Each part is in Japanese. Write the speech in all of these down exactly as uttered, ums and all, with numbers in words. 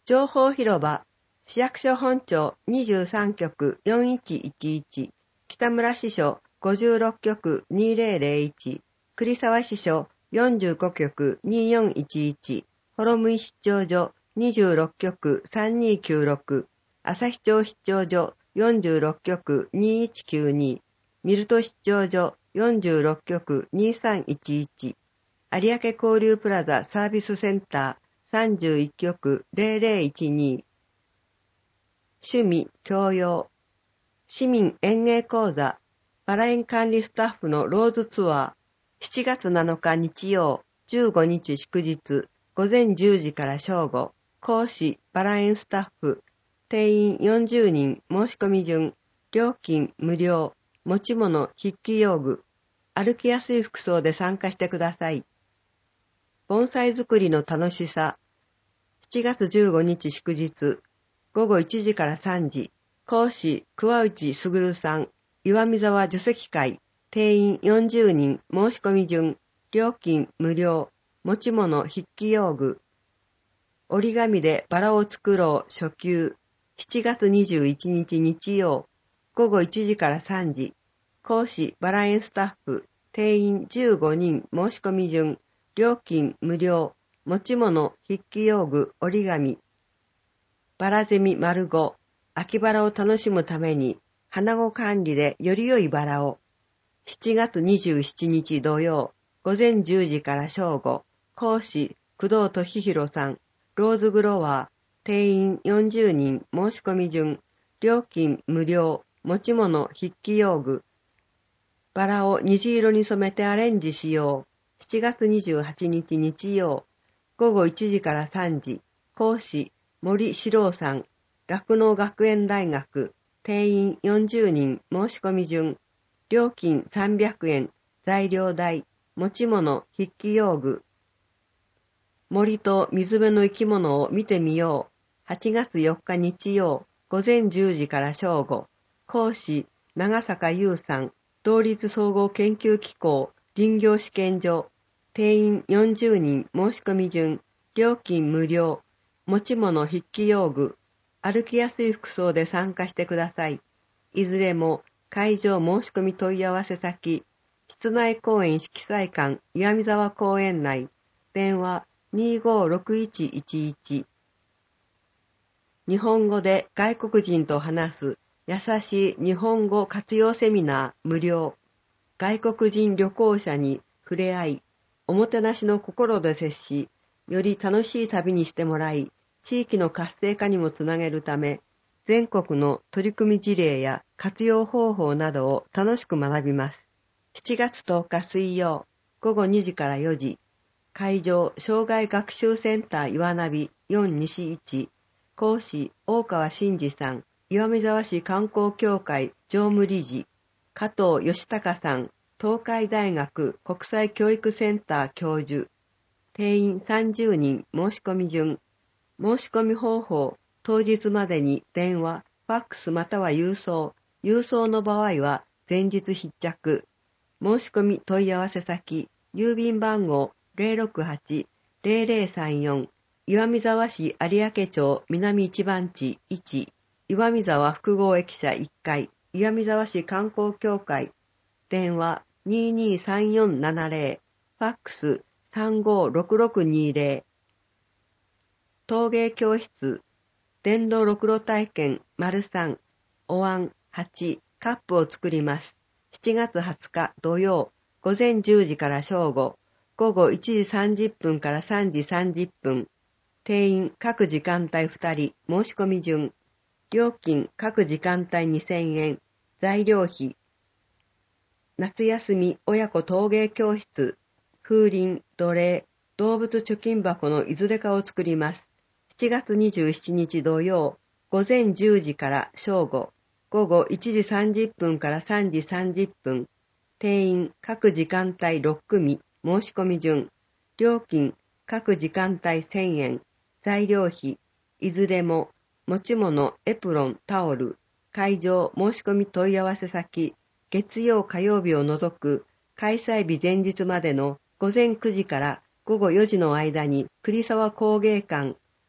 情報広場、市役所本庁にじゅうさん局よんいちいちいち、北村支所ごじゅうろっ局にせんいち、栗沢支所よんじゅうご局によんいちいち、幌向出張所にじゅうろっ局さんにきゅうろく、旭町出張所よんじゅうろっ局にいちきゅうに、ミルト出張所よんじゅうろっ局にさんいちいち、有明交流プラザサービスセンターさんじゅういち局ぜろぜろいちに、趣味教養、市民演芸講座、バラ園管理スタッフのローズツアー、しちがつなのか日曜、じゅうごにち祝日、午前じゅうじから正午、講師バラ園スタッフ、定員よんじゅうにん申し込み順、料金無料、持ち物筆記用具、歩きやすい服装で参加してください。盆栽作りの楽しさ、しちがつじゅうごにち祝日、ごごいちじからさんじ、講師桑内卓さん、岩見沢受席会、定員よんじゅうにん申し込み順、料金無料、持ち物筆記用具、折り紙でバラを作ろう初級、しちがつにじゅういちにち日曜、ごごいちじからさんじ、講師バラ園スタッフ、定員じゅうごにん申し込み順、料金無料、持ち物筆記用具折り紙、バラゼミ丸ご、秋バラを楽しむために、花子管理でより良いバラを、しちがつにじゅうしちにち土曜、午前じゅうじから正午、講師、工藤俊弘さん、ローズグロワー、定員よんじゅうにん申し込み順、料金無料、持ち物筆記用具、バラを虹色に染めてアレンジしよう、しちがつにじゅうはちにち日曜、ごごいちじからさんじ、講師、森史郎さん、酪農学園大学、定員よんじゅうにん申し込み順、料金さんびゃくえん、材料代、持ち物筆記用具、森と水辺の生き物を見てみよう、はちがつよっか日曜、午前じゅうじから正午、講師、長坂優さん、同立総合研究機構、林業試験所、定員よんじゅうにん申し込み順、料金無料、持ち物筆記用具、歩きやすい服装で参加してください。いずれも会場申し込み問い合わせ先、室内公園色彩館岩見沢公園内、電話にごろくいちいちいち。日本語で外国人と話す優しい日本語活用セミナー無料。外国人旅行者に触れ合い、おもてなしの心で接し、より楽しい旅にしてもらい、地域の活性化にもつなげるため、全国の取り組み事例や活用方法などを楽しく学びます。しちがつとおか水曜、ごごにじからよじ、会場障害学習センター岩ナビよん西いち、講師大川真二さん、岩見沢市観光協会常務理事、加藤義孝さん、東海大学国際教育センター教授、定員さんじゅうにん申し込み順、申し込み方法、当日までに電話、ファックスまたは郵送、郵送の場合は前日必着、申し込み問い合わせ先、郵便番号 ゼロろくはち ゼロゼロさんよん、岩見沢市有明町南一番地いち、岩見沢複合駅舎いっかい、岩見沢市観光協会、電話ににさんよんななゼロ、ファックスさんごろくろくにゼロ、陶芸教室、電動ろくろ体験丸さん、お椀はち、カップを作ります。しちがつはつか土曜、午前じゅうじから正午、ごごいちじさんじゅっぷんからさんじさんじゅっぷん、定員各時間帯ふたり、申し込み順、料金各時間帯にせんえん、材料費、夏休み親子陶芸教室、風鈴、土鈴、動物貯金箱のいずれかを作ります。しちがつにじゅうしちにち土曜、午前じゅうじから正午、ごごいちじさんじゅっぷんからさんじさんじゅっぷん、定員各時間帯ろっくみ、申し込み順、料金各時間帯せんえん、材料費、いずれも持ち物エプロンタオル、会場申し込み問い合わせ先、月曜火曜日を除く開催日前日までの午前くじからごごよじの間に栗沢工芸館、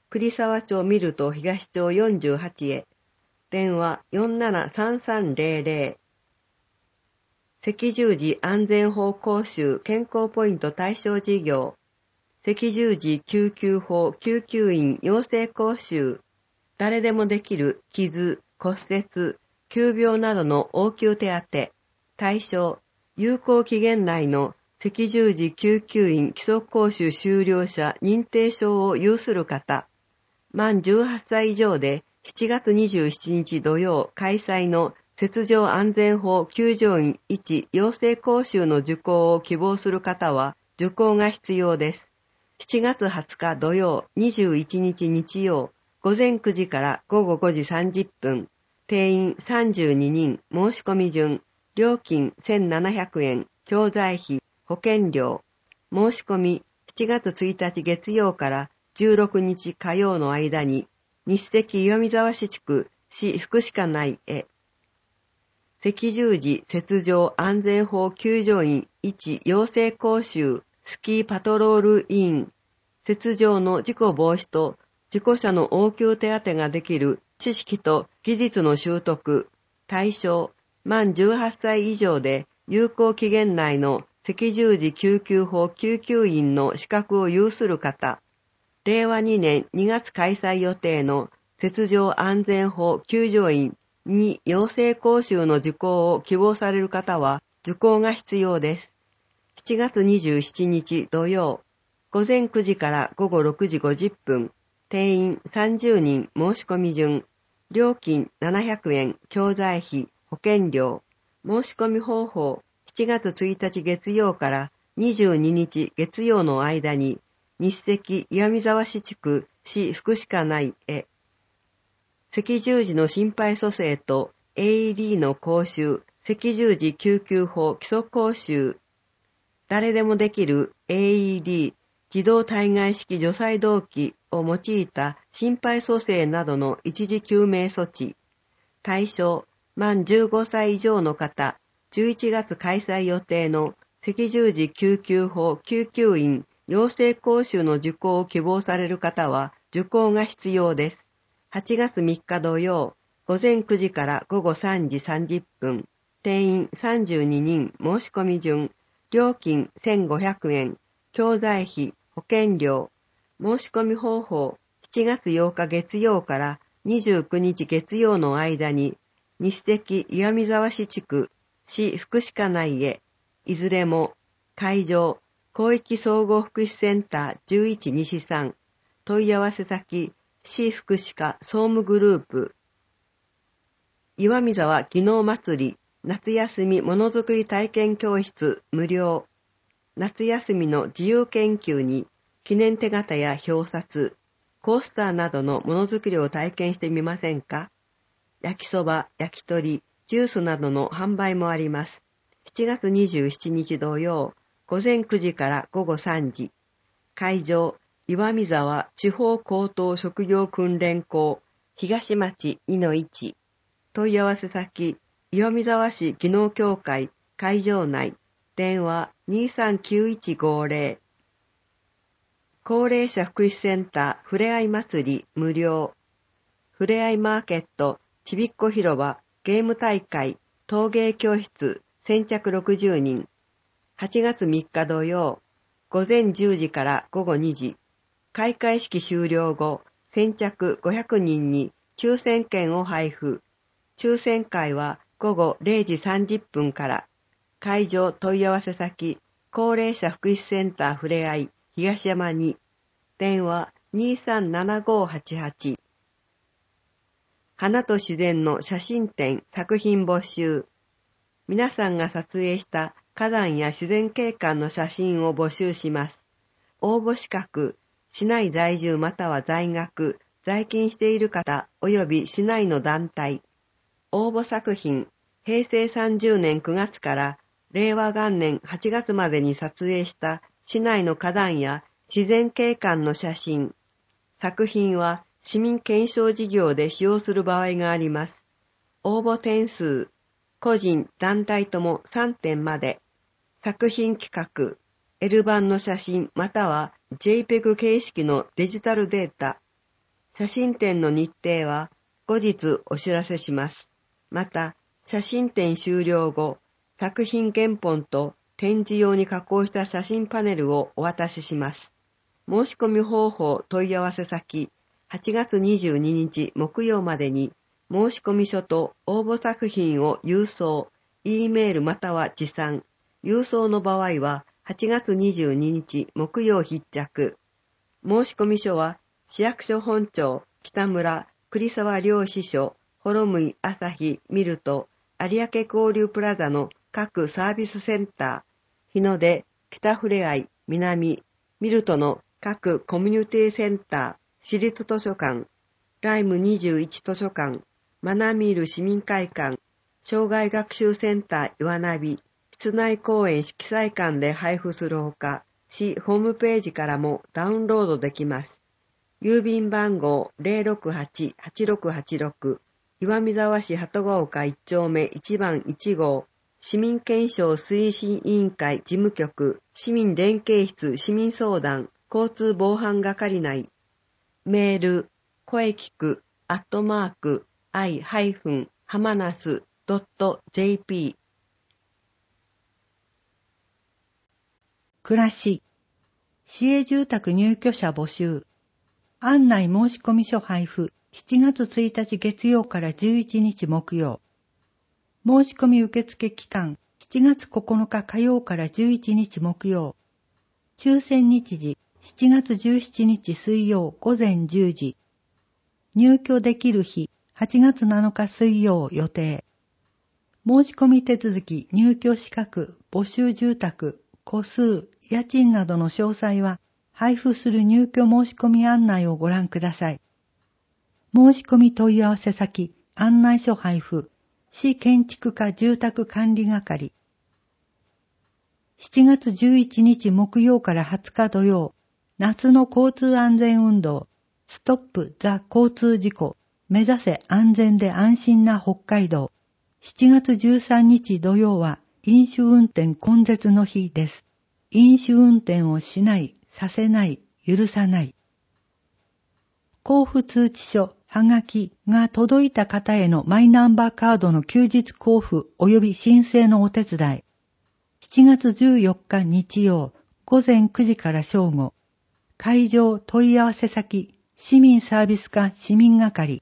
栗沢町ミルト東町よんじゅうはちへ。電話 よんななさんさんゼロゼロ。赤十字安全法講習健康ポイント対象事業。赤十字救急法救急員養成講習。誰でもできる傷、骨折、急病などの応急手当。対象、有効期限内の赤十字救急員基礎講習修了者認定証を有する方。満じゅうはっさい以上でしちがつにじゅうしちにち土曜開催の雪上安全法救助員いち養成講習の受講を希望する方は受講が必要です。しちがつはつか土曜、にじゅういちにち日曜、午前くじからごごごじさんじゅっぷん、定員さんじゅうににん、申し込み順、料金せんななひゃくえん、教材費、保険料、申し込みしちがつついたち月曜からじゅうろくにち火曜の間に、日赤岩見沢市地区市福祉課内へ。赤十字雪上安全法救助員いち養成講習スキーパトロール委員、雪上の事故防止と事故者の応急手当ができる知識と技術の習得、対象、満じゅうはっさい以上で有効期限内の赤十字救急法救急員の資格を有する方、れいわにねんにがつ開催予定の雪上安全法救助員に養成講習の受講を希望される方は受講が必要です。しちがつにじゅうしちにち土曜、午前くじからごごろくじごじゅっぷん、定員さんじゅうにん申し込み順、料金ななひゃくえん、教材費、保険料、申し込み方法、しちがつついたち月曜からにじゅうににち月曜の間に、日赤岩見沢市地区市福祉課内へ。赤十字の心肺蘇生と エーイーディー の講習、赤十字救急法基礎講習、誰でもできる エーイーディー 自動体外式除細動器を用いた心肺蘇生などの一時救命措置。対象、満じゅうごさい以上の方、じゅういちがつ開催予定の赤十字救急法救急員養成講習の受講を希望される方は受講が必要です。はちがつみっか土曜、午前くじからごごさんじさんじゅっぷん、定員さんじゅうににん申し込み順、料金せんごひゃくえん、教材費、保険料、申し込み方法、しちがつようか月曜からにじゅうくにち月曜の間に、日赤岩見沢市地区市福祉課内へ、いずれも会場、広域総合福祉センターじゅういち西さん、問い合わせ先、市福祉課総務グループ、岩見沢技能祭り、夏休みものづくり体験教室無料。夏休みの自由研究に記念手形や表札、コースターなどのものづくりを体験してみませんか？焼きそば、焼き鳥、ジュースなどの販売もあります。しちがつにじゅうしちにち土曜、午前くじからごごさんじ。会場、岩見沢地方高等職業訓練校、東町 にのいち。問い合わせ先、岩見沢市技能協会会場内、電話にさんきゅういちごゼロ。高齢者福祉センターふれあい祭り無料。ふれあいマーケットちびっこ広場ゲーム大会陶芸教室先着ろくじゅうにん。はちがつみっか土曜、午前じゅうじからごごにじ。開会式終了後、先着ごひゃくにんに抽選券を配布。抽選会はごごれいじさんじゅっぷんから。会場問い合わせ先、高齢者福祉センターふれあい東山に。電話にさんななごはちはち。花と自然の写真展作品募集。皆さんが撮影した火山や自然景観の写真を募集します。応募資格、市内在住または在学、在勤している方及び市内の団体。応募作品、へいせいさんじゅうねんくがつかられいわがんねんはちがつまでに撮影した市内の火山や自然景観の写真。作品は市民検証事業で使用する場合があります。応募点数、個人、団体ともさんてんまで。作品企画、L 版の写真または ジェイペグ 形式のデジタルデータ。 写真展の日程は後日お知らせします。また、写真展終了後、作品原本と展示用に加工した写真パネルをお渡しします。申し込み方法問い合わせ先、はちがつにじゅうににち木曜までに申し込み書と応募作品を郵送、E メールまたは持参、郵送の場合ははちがつにじゅうににち木曜必着。申し込み書は市役所本庁、北村、栗沢両支所、幌向朝日、ミルト、有明交流プラザの各サービスセンター、日の出、北ふれあい、南、ミルトの各コミュニティセンター、私立図書館、ライムにじゅういち図書館、マナミール市民会館、障害学習センター岩ナビ、室内公園色彩館で配布するほか、市ホームページからもダウンロードできます。郵便番号 ゼロろくはち はちろくはちろく、岩見沢市鳩ヶ丘いち丁目いちばんいち号、市民検証推進委員会事務局、市民連携室市民相談、交通防犯係内。メール、声聞く、アットマーク、アイ ハイフン ハマナス ドット ジェーピー。 暮らし、市営住宅入居者募集。案内申し込み書配布、しちがつついたち月曜からじゅういちにち木曜。申し込み受付期間、しちがつここのか火曜からじゅういちにち木曜。抽選日時、しちがつじゅうしちにち水曜午前じゅうじ。入居できる日、はちがつなのか水曜予定。申し込み手続き、入居資格、募集住宅、戸数、家賃などの詳細は、配布する入居申し込み案内をご覧ください。申し込み問い合わせ先、案内書配布、市建築課住宅管理係。しちがつじゅういちにち木曜からはつか土曜、夏の交通安全運動、ストップ・ザ・交通事故、目指せ安全で安心な北海道。しちがつじゅうさんにち土曜は飲酒運転根絶の日です。飲酒運転をしない、させない、許さない。交付通知書、はがきが届いた方へのマイナンバーカードの休日交付及び申請のお手伝い。しちがつじゅうよっか日曜、午前くじから正午。会場問い合わせ先、市民サービス課市民係。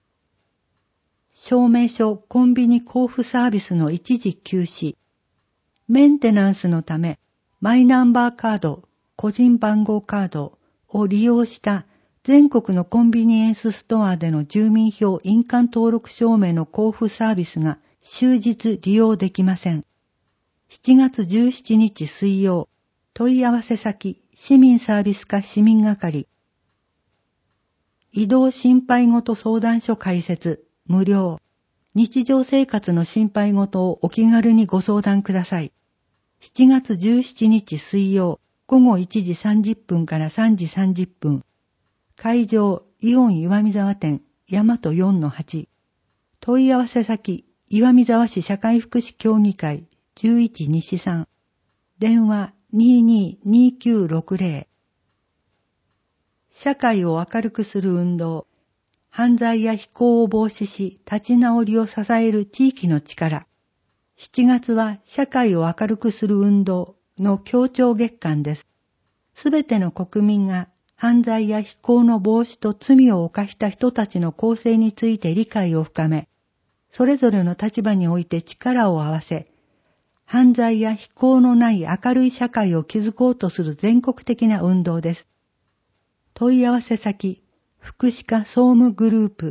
証明書コンビニ交付サービスの一時休止。メンテナンスのため、マイナンバーカード、個人番号カードを利用した全国のコンビニエンスストアでの住民票印鑑登録証明の交付サービスが終日利用できません。しちがつじゅうしちにち水曜、問い合わせ先、市民サービス課市民係。移動心配事相談所開設、無料。日常生活の心配事をお気軽にご相談ください。しちがつじゅうしちにち水曜、ごごいちじさんじゅっぷんからさんじさんじゅっぷん。会場、イオン岩見沢店、大和 よんのはち。問い合わせ先、岩見沢市社会福祉協議会、じゅういちにしさん。電話、ににーにーきゅうろくぜろ。社会を明るくする運動。犯罪や非行を防止し、立ち直りを支える地域の力。しちがつは社会を明るくする運動の協調月間です。すべての国民が犯罪や非行の防止と罪を犯した人たちの構成について理解を深め、それぞれの立場において力を合わせ、犯罪や非行のない明るい社会を築こうとする全国的な運動です。問い合わせ先、福祉課総務グループ。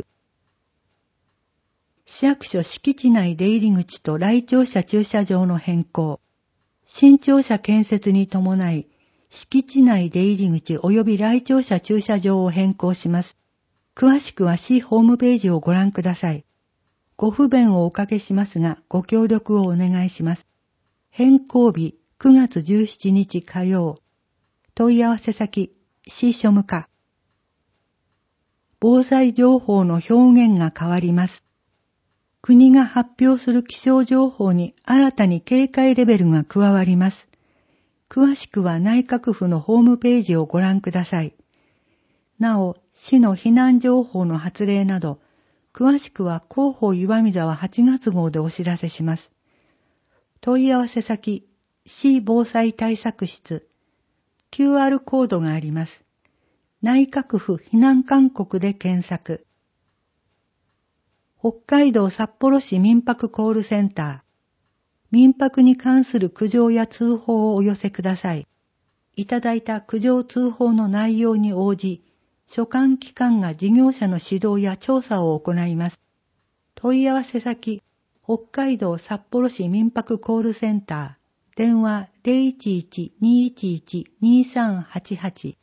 市役所敷地内出入り口と来庁者駐車場の変更。新庁舎建設に伴い、敷地内出入り口及び来庁者駐車場を変更します。詳しくは市ホームページをご覧ください。ご不便をおかけしますが、ご協力をお願いします。変更日くがつじゅうしちにち火曜。問い合わせ先、市庶務課。防災情報の表現が変わります。国が発表する気象情報に新たに警戒レベルが加わります。詳しくは内閣府のホームページをご覧ください。 なお、市の避難情報の発令など、詳しくは広報岩見沢はちがつ号でお知らせします。問い合わせ先、市防災対策室、キューアール コードがあります。内閣府避難勧告で検索。北海道札幌市民泊コールセンター。民泊に関する苦情や通報をお寄せください。いただいた苦情通報の内容に応じ、所管機関が事業者の指導や調査を行います。問い合わせ先、北海道札幌市民泊コールセンター。電話 ゼロいちいち にいちいち にさんはちはち。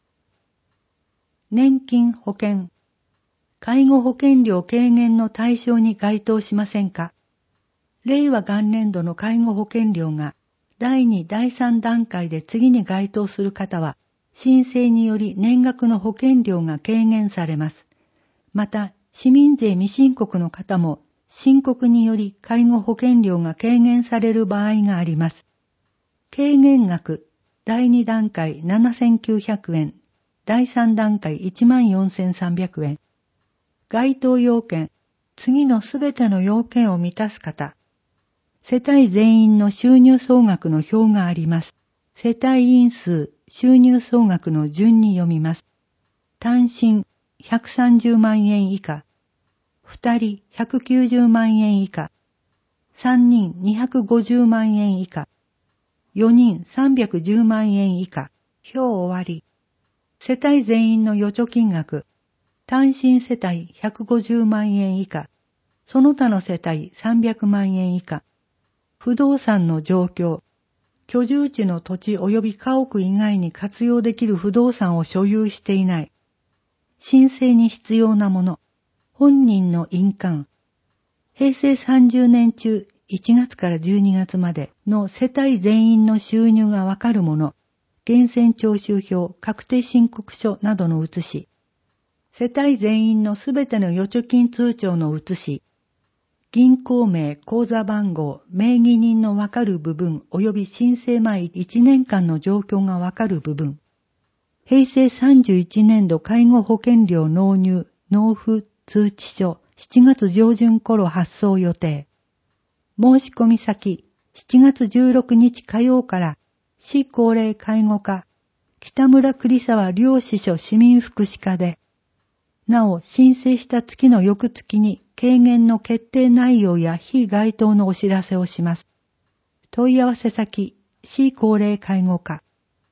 年金保険。介護保険料軽減の対象に該当しませんか？令和元年度の介護保険料がだいに、だいさん段階で次に該当する方は、申請により年額の保険料が軽減されます。また、市民税未申告の方も、申告により介護保険料が軽減される場合があります。軽減額、だいに段階ななせんきゅうひゃくえん、だいさん段階いちまんよんせんさんびゃくえん。該当要件、次のすべての要件を満たす方。世帯全員の収入総額の表があります。世帯員数、収入総額の順に読みます。単身ひゃくさんじゅうまんえん以下、二人ひゃくきゅうじゅうまんえん以下、三人にひゃくごじゅうまんえん以下、四人さんびゃくじゅうまんえん以下、表終わり。世帯全員の預貯金額、単身世帯ひゃくごじゅうまんえん以下、その他の世帯さんびゃくまんえん以下、不動産の状況、居住地の土地及び家屋以外に活用できる不動産を所有していない、申請に必要なもの、本人の印鑑、平成さんじゅうねん中いちがつからじゅうにがつまでの世帯全員の収入がわかるもの、源泉徴収票、確定申告書などの写し、世帯全員のすべての預貯金通帳の写し、銀行名、口座番号、名義人のわかる部分及び申請前いちねんかんの状況がわかる部分、平成さんじゅういちねん度介護保険料納入、納付通知書、しちがつ上旬頃発送予定。申し込み先、しちがつじゅうろくにち火曜から市高齢介護課、北村栗沢両支所市民福祉課で、なお申請した月の翌月に軽減の決定内容や非該当のお知らせをします。問い合わせ先、市高齢介護課。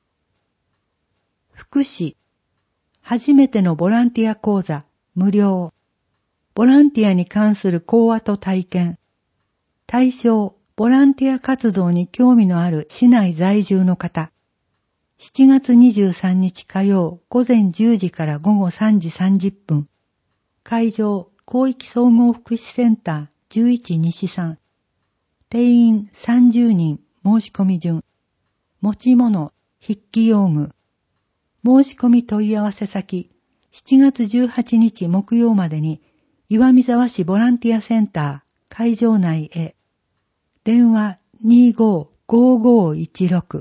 福祉。初めてのボランティア講座、無料。ボランティアに関する講話と体験。対象、ボランティア活動に興味のある市内在住の方。しちがつにじゅうさんにち火曜午前じゅうじから午後さんじさんじゅっぷん。会場、広域総合福祉センターじゅういち西さん。定員さんじゅうにん、申し込み順。持ち物、筆記用具。申し込み問い合わせ先、しちがつじゅうはちにち木曜までに、岩見沢市ボランティアセンター、会場内へ。電話にじゅうご ごーごーいちろく。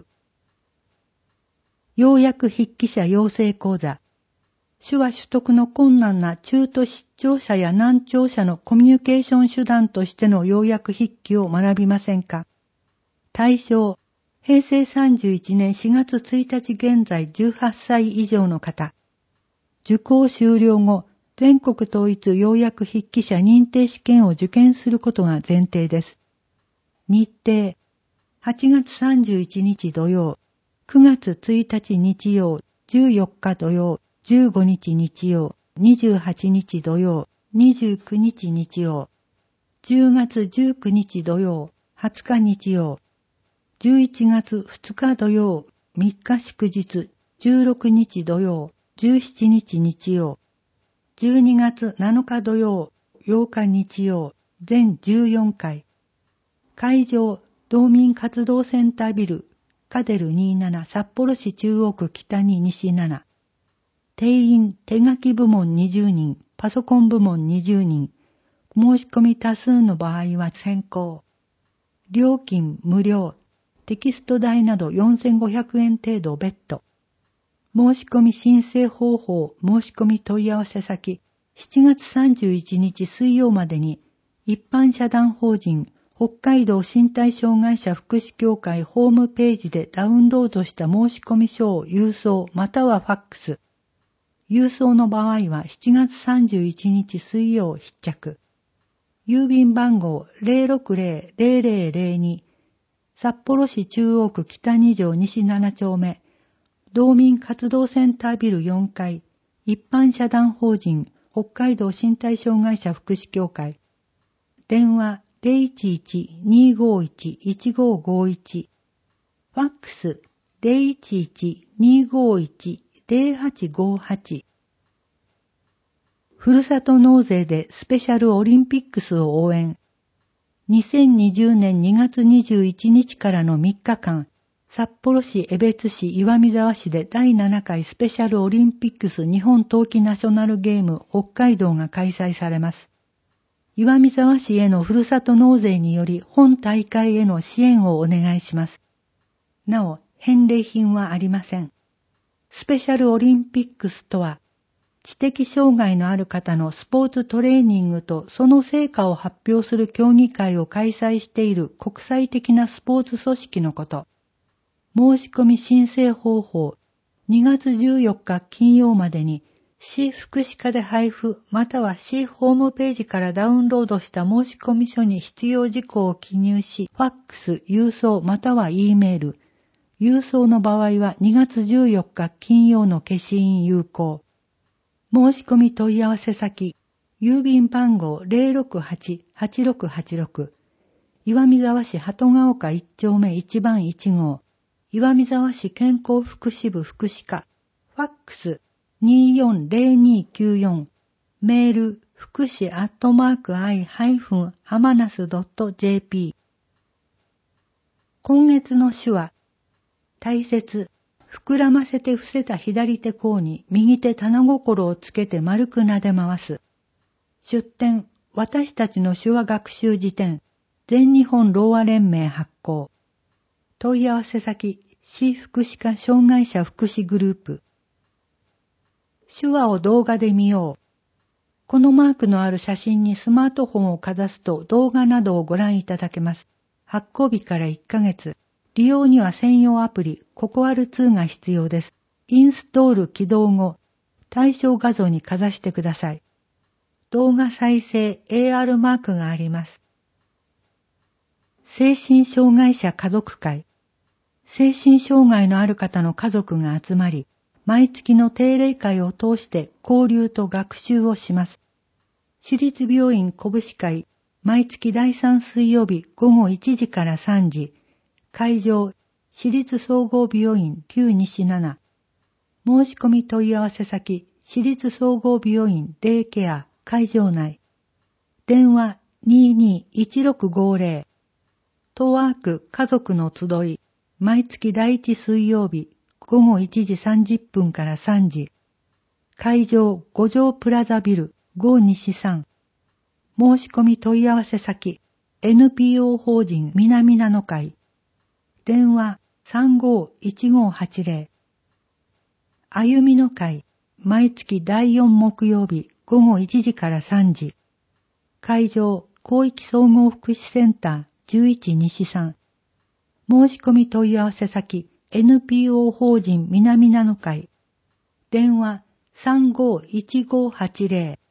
要約筆記者養成講座。手話取得の困難な中途失聴者や難聴者のコミュニケーション手段としての要約筆記を学びませんか？対象、平成さんじゅういちねんしがつついたち現在じゅうはっさい以上の方。受講終了後、全国統一要約筆記者認定試験を受験することが前提です。日程、はちがつさんじゅういちにち土曜、くがつついたち日曜、じゅうよっか土曜、じゅうごにち日曜、にじゅうはちにち土曜、にじゅうくにち日曜、じゅうがつじゅうくにち土曜、はつか日曜、じゅういちがつふつか土曜、みっか祝日、じゅうろくにち土曜、じゅうしちにち日曜、じゅうにがつなのか土曜、ようか日曜、全じゅうよんかい。会場、道民活動センタービル、カデルにじゅうなな札幌市中央区北に西なな。定員手書き部門にじゅうにん、パソコン部門にじゅうにん。申し込み多数の場合は先行。料金無料。テキスト代などよんせんごひゃくえん程度別途。 申し込み申請方法申し込み問い合わせ先、しちがつさんじゅういちにち水曜までに、一般社団法人北海道身体障害者福祉協会ホームページでダウンロードした申し込み書を郵送またはファックス。郵送の場合はしちがつさんじゅういちにち水曜必着。郵便番号 ゼロろくゼロ ゼロゼロゼロに 札幌市中央区北に条西ななちょうめ道民活動センタービルよんかい一般社団法人北海道身体障害者福祉協会電話 ゼロいちいち にーごーいち いちごーごーいち ファックス ゼロいちいち にーごーいち ゼロはちごーはちふるさと納税でスペシャルオリンピックスを応援。にせんにじゅうねんにがつにじゅういちにちからのみっかかん、札幌市江別市岩見沢市でだいななかいスペシャルオリンピックス日本冬季ナショナルゲーム北海道が開催されます。岩見沢市へのふるさと納税により本大会への支援をお願いします。なお、返礼品はありません。スペシャルオリンピックスとは、知的障害のある方のスポーツトレーニングとその成果を発表する競技会を開催している国際的なスポーツ組織のこと。申し込み申請方法、にがつじゅうよっか金曜までに市福祉課で配布または市ホームページからダウンロードした申し込み書に必要事項を記入し、ファックス、郵送または E メール。郵送の場合はにがつじゅうよっか金曜の消印有効。申し込み問い合わせ先、郵便番号 ゼロろくはち はちろくはちろく、岩見沢市鳩ヶ丘いっちょうめいちばんいちごう、岩見沢市健康福祉部福祉課、ファックス にーよんゼロにーきゅうよん、メール、福祉アットマークアイハイフンハマナスドットジェーピー。今月の手話、大切。膨らませて伏せた左手甲に右手棚心をつけて丸く撫で回す。出典、私たちの手話学習辞典、全日本ろうあ連盟発行。問い合わせ先、市福祉課障害者福祉グループ。手話を動画で見よう。このマークのある写真にスマートフォンをかざすと動画などをご覧いただけます。発行日からいっかげつ。利用には専用アプリ、ココアルツーが必要です。インストール起動後、対象画像にかざしてください。動画再生 エーアール マークがあります。精神障害者家族会。精神障害のある方の家族が集まり、毎月の定例会を通して交流と学習をします。市立病院こぶし会、毎月だいさん水曜日ごごいちじからさんじ。会場、市立総合病院旧西なな。申し込み問い合わせ先、市立総合病院デイケア会場内。電話 にーにーいちろくごゼロ。トワーク家族の集い、毎月だいいち水曜日ごごいちじさんじゅっぷんからさんじ。会場五条プラザビルご西さん。申し込み問い合わせ先、エヌピーオー 法人南名の会。電話 さんごいちごはちゼロ。歩みの会、毎月だいよん木曜日ごごいちじからさんじ。会場、広域総合福祉センターじゅういち西さん。申し込み問い合わせ先、エヌピーオー 法人南名の会。電話 さんごいちごはちゼロ。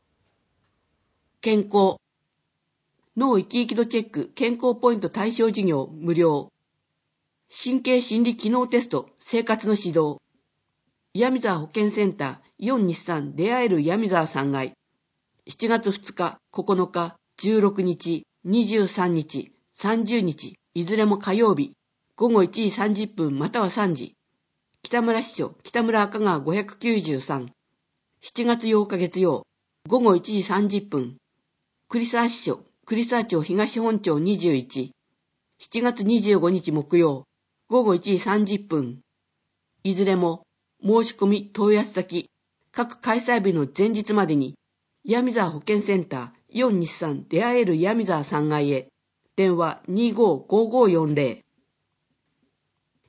健康。脳生き生き度チェック健康ポイント対象事業無料。神経心理機能テスト生活の指導。岩見沢保健センターよん日産出会える岩見沢さんがい。しちがつふつか、ここのか、じゅうろくにち、にじゅうさんにち、さんじゅうにち、いずれも火曜日、ごごいちじさんじゅっぷんまたはさんじ。北村支所北村赤川ごひゃくきゅうじゅうさん。しちがつようか月曜、ごごいちじさんじゅっぷん。栗沢支所栗沢町東本町にじゅういち。しちがつにじゅうごにち木曜、ごごいちじさんじゅっぷん。いずれも申し込み問い合わせ先、各開催日の前日までに、岩見沢保健センターよん日産出会える岩見沢さんがいへ、電話 にーごーごーごーよんゼロ。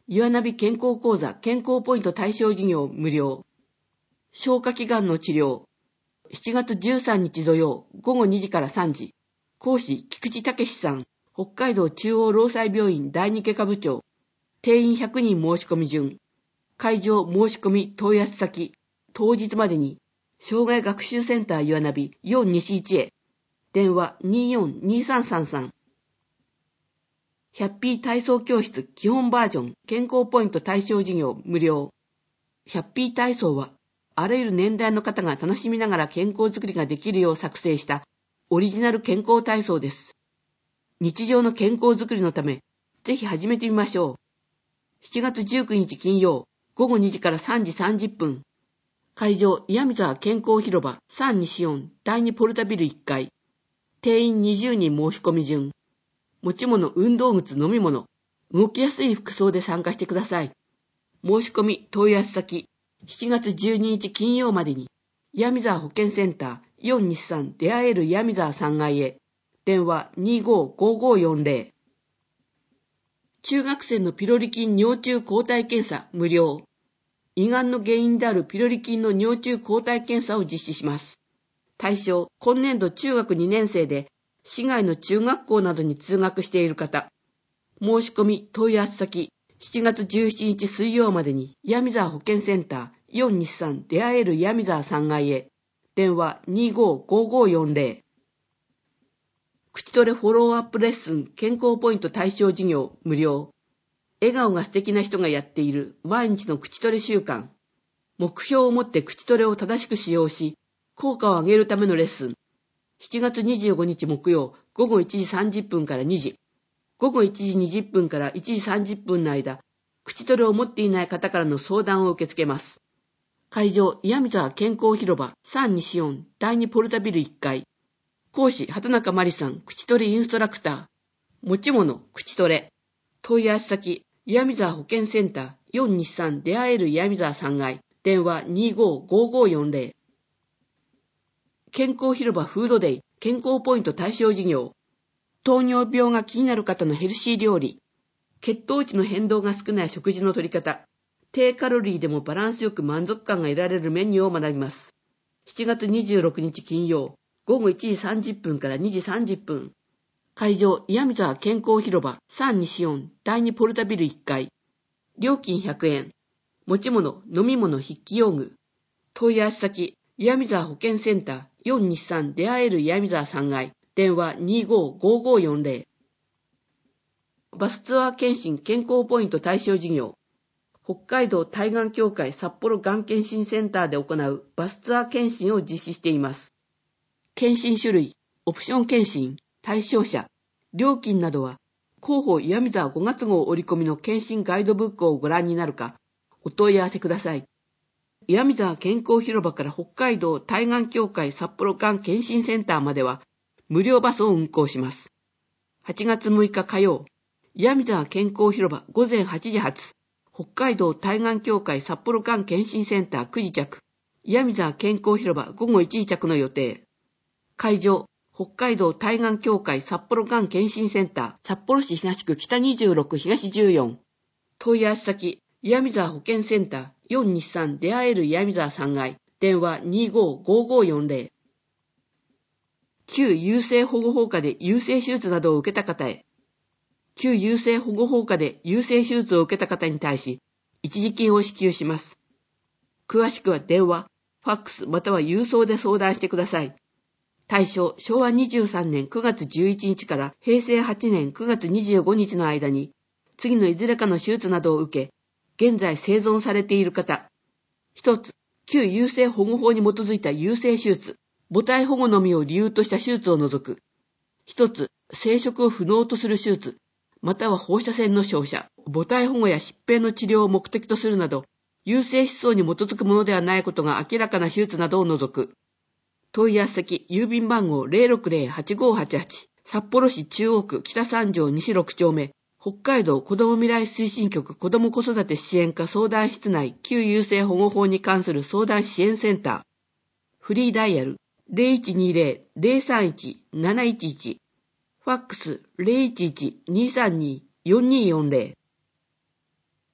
岩ナビ健康講座健康ポイント対象事業無料。消化器がんの治療。しちがつじゅうさんにち土曜ごごにじからさんじ。講師菊池武さん。北海道中央労災病院第二外科部長。定員ひゃくにん申し込み順。会場申し込み問い合わせ先。当日までに。障害学習センター岩ナビよんにしいちへ。電話 にーよんにーさんさんさん。ヒャッピー体操教室基本バージョン健康ポイント対象事業無料。ヒャッピー体操はあらゆる年代の方が楽しみながら健康づくりができるよう作成したオリジナル健康体操です。日常の健康づくりのためぜひ始めてみましょう。しちがつじゅうくにち金曜ごごにじからさんじさんじゅっぷん。会場岩見沢健康広場さんにしよんだいにポルタビルいっかい。定員にじゅうにん申し込み順。持ち物、運動靴、飲み物、動きやすい服装で参加してください。申し込み、問い合わせ先、しちがつじゅうににち金曜までに、岩見沢保健センターよんにさん出会える岩見沢さんがいへ、電話 にーごーごーごーよんぜろ。中学生のピロリ菌尿中抗体検査無料。胃がんの原因であるピロリ菌の尿中抗体検査を実施します。対象、今年度中学にねんせいで、市外の中学校などに通学している方。申し込み、問い合わせ先、しちがつじゅうしちにち水曜までに、岩見沢保健センターよんにさん出会える岩見沢さんがいへ、電話 にーごーごーごーよんぜろ。口トレフォローアップレッスン健康ポイント対象事業無料。笑顔が素敵な人がやっている毎日の口トレ習慣。目標を持って口トレを正しく使用し、効果を上げるためのレッスン。しちがつにじゅうごにち木曜ごごいちじさんじゅっぷんからにじ、ごごいちじにじゅっぷんからいちじさんじゅっぷんの間、口トレを持っていない方からの相談を受け付けます。会場、岩見沢健康広場さんにしよんだいにポルタビルいっかい。講師、畑中真理さん、口トレインストラクター。持ち物、口トレ。問い合わせ先、岩見沢保健センターよんにさん出会える岩見沢さんがい。電話 にーごーごーごーよんぜろ。健康広場フードデイ健康ポイント対象事業。糖尿病が気になる方のヘルシー料理。血糖値の変動が少ない食事の取り方。低カロリーでもバランスよく満足感が得られるメニューを学びます。しちがつにじゅうろくにち金曜ごごいちじさんじゅっぷんからにじさんじゅっぷん。会場岩見沢健康広場さんにしよんだいにポルタビルいっかい。料金ひゃくえん。持ち物、飲み物、筆記用具。問い合わせ先、岩見沢保健センターよんにさん出会える岩見沢さんがい。電話 にーごーごーごーよんぜろ。バスツアー検診健康ポイント対象事業。北海道対がん協会札幌がん検診センターで行うバスツアー検診を実施しています。検診種類、オプション検診、対象者、料金などは、広報岩見沢ごがつ号折り込みの検診ガイドブックをご覧になるか、お問い合わせください。岩見沢健康広場から北海道対がん協会札幌がん検診センターまでは無料バスを運行します。はちがつむいか火曜、岩見沢健康広場ごぜんはちじ発、北海道対がん協会札幌がん検診センターくじ着、岩見沢健康広場ごごいちじ着の予定。会場、北海道対がん協会札幌がん検診センター札幌市東区北にじゅうろく東じゅうよん。問い合わせ先、岩見沢保健センターよんにさん出会える岩見沢さんがい。電話 にーごーごーごーよんぜろ。旧優生保護法下で優生手術などを受けた方へ。旧優生保護法下で優生手術を受けた方に対し、一時金を支給します。詳しくは電話、ファックスまたは郵送で相談してください。対象、しょうわにじゅうさんねんくがつじゅういちにちからへいせいはちねんくがつにじゅうごにちの間に、次のいずれかの手術などを受け、現在生存されている方。一つ、旧優生保護法に基づいた優生手術、母体保護のみを理由とした手術を除く。一つ、生殖を不能とする手術、または放射線の照射、母体保護や疾病の治療を目的とするなど、優生思想に基づくものではないことが明らかな手術などを除く。問い合わせ先、郵便番号 ゼロろくゼロ はちごはちはち、札幌市中央区北三条西ろくちょうめ、北海道子ども未来推進局子ども子育て支援課相談室内旧優生保護法に関する相談支援センター。フリーダイヤル ゼロいちにゼロ ゼロさんいち なないちいち。ファックス ゼロいちいち にさんに よんにーよんゼロ。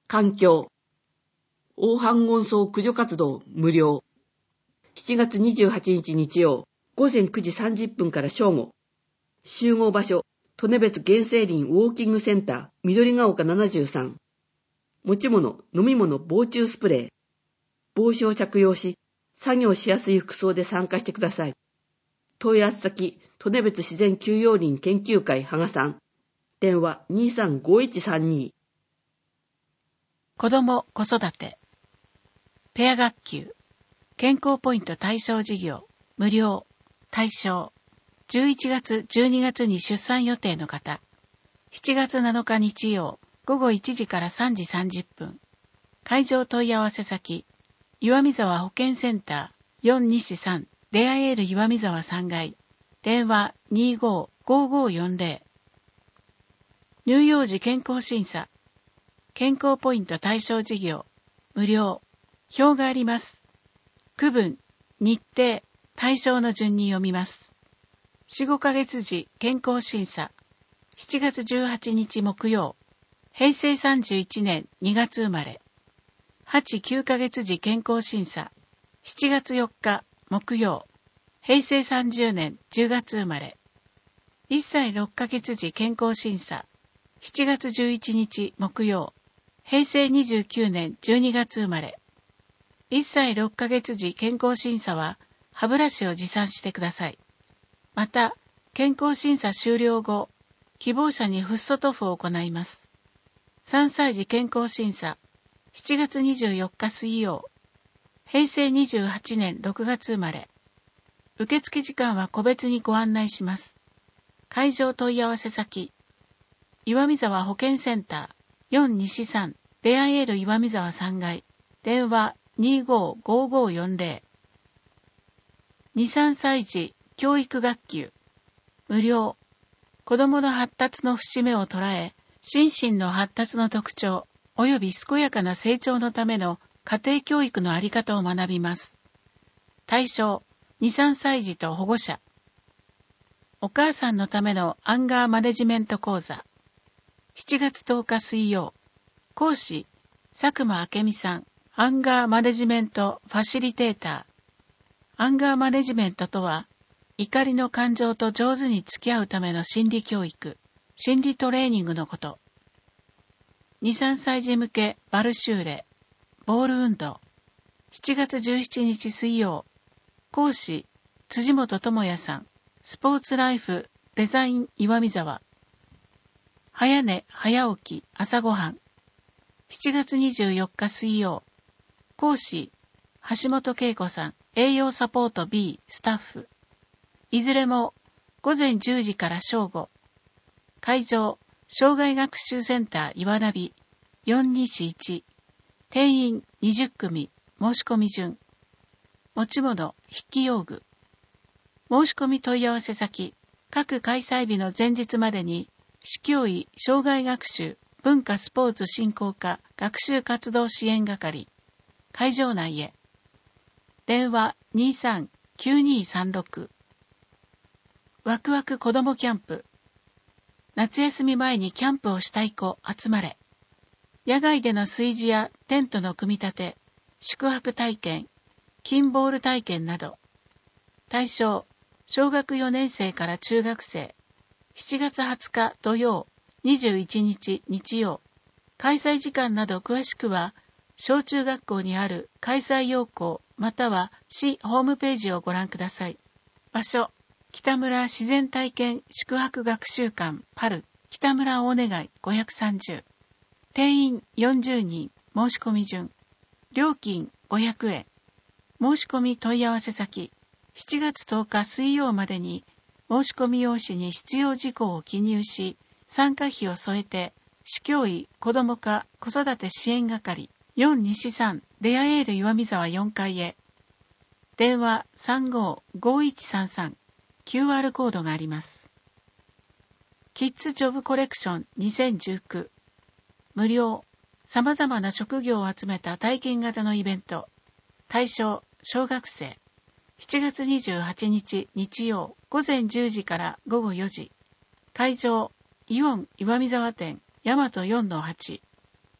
環境、大半音草駆除活動無料。しちがつにじゅうはちにち日曜、ごぜんくじさんじゅっぷんから正午。集合場所、利根別原生林ウォーキングセンター、緑が丘ななじゅうさん。持ち物、飲み物、防虫スプレー。帽子を着用し、作業しやすい服装で参加してください。問い合わせ先、利根別自然休養林研究会芳賀さん。電話にさんごいちさんに。 子ども・子育て。ペア学級。健康ポイント対象事業。無料。対象。じゅういちがつ、じゅうにがつに出産予定の方。しちがつなのか日曜、ごごいちじからさんじさんじゅっぷん。会場問い合わせ先。岩見沢保健センターよんにしさん出会える岩見沢さんがい。電話にごーごーごーよんぜろ。乳幼児健康審査。健康ポイント対象事業。無料。表があります。区分、日程、対象の順に読みます。よん、ごかげつ時健康審査。しちがつじゅうはちにち木曜。へいせいさんじゅういちねんにがつ生まれ。はち、きゅうかげつ時健康審査。しちがつよっか木曜。へいせいさんじゅうねんじゅうがつ生まれ。いっさいろっかげつ時健康審査。しちがつじゅういちにち木曜。へいせいにじゅうきゅうねんじゅうにがつ生まれ。いっさいろっかげつ時健康審査は歯ブラシを持参してください。また、健康審査終了後、希望者にフッ素塗布を行います。さんさい児健康審査。しちがつにじゅうよっか水曜。へいせいにじゅうはちねんろくがつ生まれ。受付時間は個別にご案内します。会場問い合わせ先。岩見沢保健センターよんにしさん出会える岩見沢さんがい。電話にごーごーごーよんぜろ。に、さんさい児教育学級。無料。子どもの発達の節目を捉え、心身の発達の特徴及び健やかな成長のための家庭教育のあり方を学びます。対象、に、さんさい児と保護者。お母さんのためのアンガーマネジメント講座。しちがつとおか水曜。講師、佐久間明美さん。アンガーマネジメントファシリテーター。アンガーマネジメントとは、怒りの感情と上手に付き合うための心理教育、心理トレーニングのこと。に、さんさい児向けバルシューレ、ボール運動。しちがつじゅうしちにち水曜。講師、辻本智也さん。スポーツライフデザイン岩見沢。早寝早起き朝ごはん。しちがつにじゅうよっか水曜。講師、橋本恵子さん。栄養サポート B スタッフ。いずれもごぜんじゅうじから正午。会場、障害学習センター岩ナビよんにしいち。定員にじゅっくみ。申し込み順。持ち物、筆記用具。申し込み問い合わせ先。各開催日の前日までに、市教委障害学習文化スポーツ振興課学習活動支援係。会場内へ。電話にさんきゅうにさんろく。ワクワク子どもキャンプ。夏休み前にキャンプをしたい子集まれ。野外での炊事やテントの組み立て、宿泊体験、キンボール体験など。対象、小学よねんせいから中学生。しちがつはつか土曜、にじゅういちにち日曜。開催時間など詳しくは、小中学校にある開催要項または市ホームページをご覧ください。場所、北村自然体験宿泊学習館パル北村大願いごひゃくさんじゅう。定員よんじゅうにん。申し込み順。料金ごひゃくえん。申し込み問い合わせ先。しちがつとおか水曜までに申し込み用紙に必要事項を記入し、参加費を添えて市教委子ども課子育て支援係よんにしさん出会える岩見沢よんかいへ。電話さんごーごーいちさんさん。キューアール コードがあります。キッズジョブコレクションにせんじゅうきゅう。無料。様々な職業を集めた体験型のイベント。対象、小学生。しちがつにじゅうはちにち日曜ごぜんじゅうじからごごよじ。会場、イオン岩見沢店大和 よんのはち。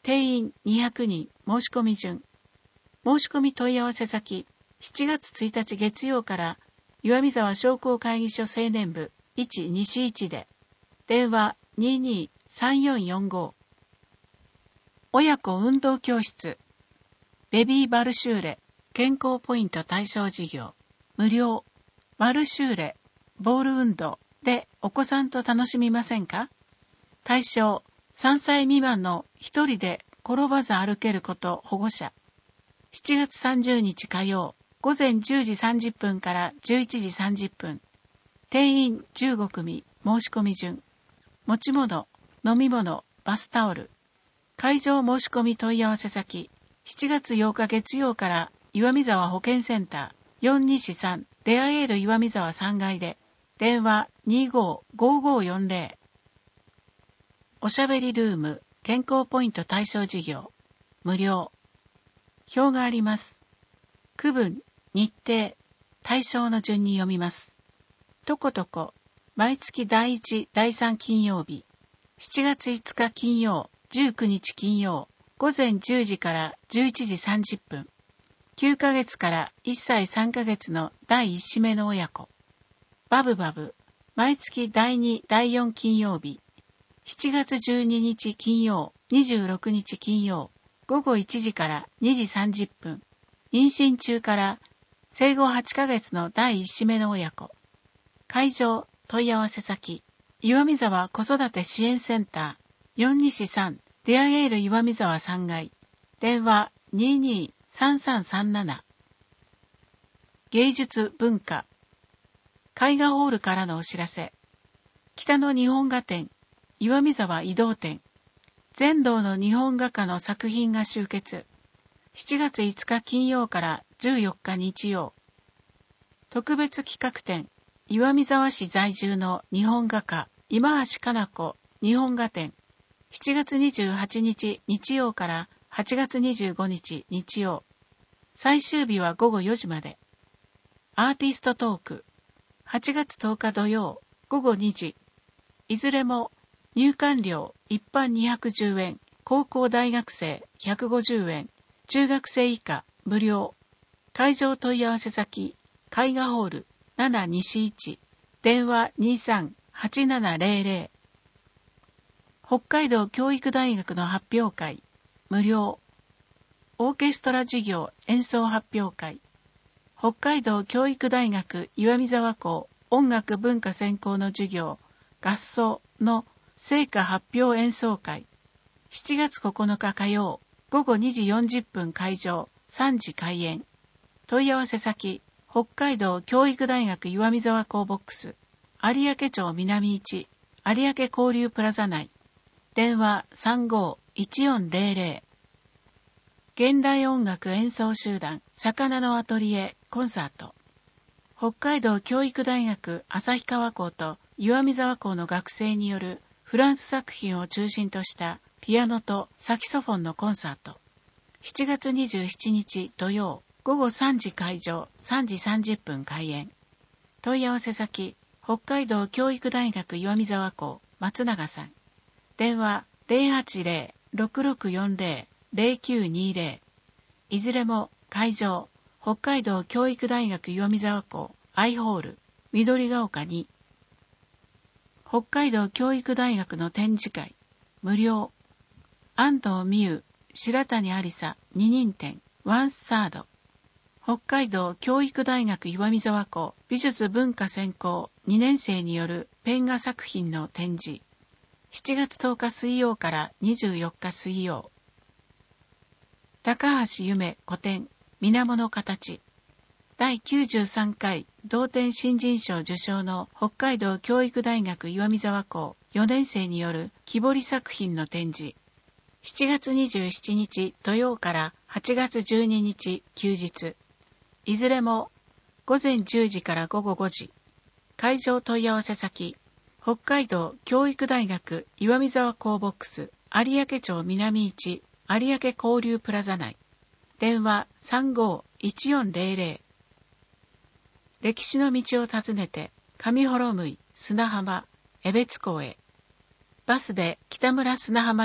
定員にひゃくにん、申し込み順。申し込み問い合わせ先、しちがつついたち月曜から岩見沢商工会議所青年部いち西いちで、電話 にーにーさんよんよんご。親子運動教室、ベビーバルシューレ健康ポイント対象事業、無料、バルシューレ、ボール運動でお子さんと楽しみませんか？対象、さんさい未満の一人で転ばず歩けること保護者。しちがつさんじゅうにち火曜、午前じゅうじさんじゅっぷんからじゅういちじさんじゅっぷん。定員じゅうごくみ、申し込み順。持ち物、飲み物、バスタオル。会場申し込み問い合わせ先、しちがつようか月曜から岩見沢保健センターよんにしさんレアエール岩見沢さんがいで、電話 にーごーごーごーよんぜろ。おしゃべりルーム健康ポイント対象事業、無料。表があります。区分、日程、対象の順に読みます。とことこ、毎月だいいち、だいさん金曜日、しちがついつか金曜、じゅうくにち金曜、午前じゅうじからじゅういちじさんじゅっぷん。きゅうかげつからいっさいさんかげつのだいいっ子目の親子。バブバブ、毎月だいに、だいよん金曜日、しちがつじゅうににち金曜、にじゅうろくにち金曜、ごごいちじからにじさんじゅっぷん。妊娠中から生後はちかげつのだいいっ子目の親子。会場、問い合わせ先、岩見沢子育て支援センターよんにしさんレアエール岩見沢さんがい。電話 にーにーさんさんさんなな。芸術文化。絵画ホールからのお知らせ。北の日本画展、岩見沢移動展。全道の日本画家の作品が集結。しちがついつか金曜からじゅうよっか日曜。特別企画展、岩見沢市在住の日本画家、今橋かな子日本画展。しちがつにじゅうはちにち日曜からはちがつにじゅうごにち日曜。最終日はごごよじまで。アーティストトーク。はちがつとおか土曜、ごごにじ。いずれも入館料一般にひゃくじゅうえん、高校大学生ひゃくごじゅうえん、中学生以下無料。会場問い合わせ先、絵画ホールなな西いち、電話 にーさんはちななぜろぜろ。北海道教育大学の発表会、無料。オーケストラ授業演奏発表会。北海道教育大学岩見沢校音楽文化専攻の授業、合奏の成果発表演奏会。しちがつここのか火曜、ごごにじよんじゅっぷん会場、さんじ開演。問い合わせ先、北海道教育大学岩見沢校ボックス、有明町南いち、有明交流プラザ内。電話 さんごーいちよんぜろぜろ。現代音楽演奏集団、魚のアトリエ、コンサート。北海道教育大学旭川校と岩見沢校の学生によるフランス作品を中心としたピアノとサキソフォンのコンサート。しちがつにじゅうしちにち土曜、ごごさんじ会場、さんじさんじゅっぷん開演。問い合わせ先、北海道教育大学岩見沢校、松永さん。電話 ゼロはちゼロ ろくろくよんゼロ ゼロきゅうにゼロ。いずれも会場、北海道教育大学岩見沢校、アイホール、緑が丘に。北海道教育大学の展示会、無料。安藤美優、白谷ありさ、二人展、ワンサード。北海道教育大学岩見沢校美術文化専攻にねんせいによるペン画作品の展示。しちがつとおか水曜からにじゅうよっか水曜。高橋夢古典、水面の形。だいきゅうじゅうさんかい同点新人賞受賞の北海道教育大学岩見沢校よねんせいによる木彫り作品の展示。しちがつにじゅうしちにち土曜からはちがつじゅうににち休日。いずれもごぜんじゅうじからごごごじ。会場問い合わせ先、北海道教育大学岩見沢校ボックス有明町南いち有明交流プラザ内。電話 さんごーいちよんゼロゼロ。歴史の道を訪ねて上幌向砂浜江別港へ。バスで北村砂浜や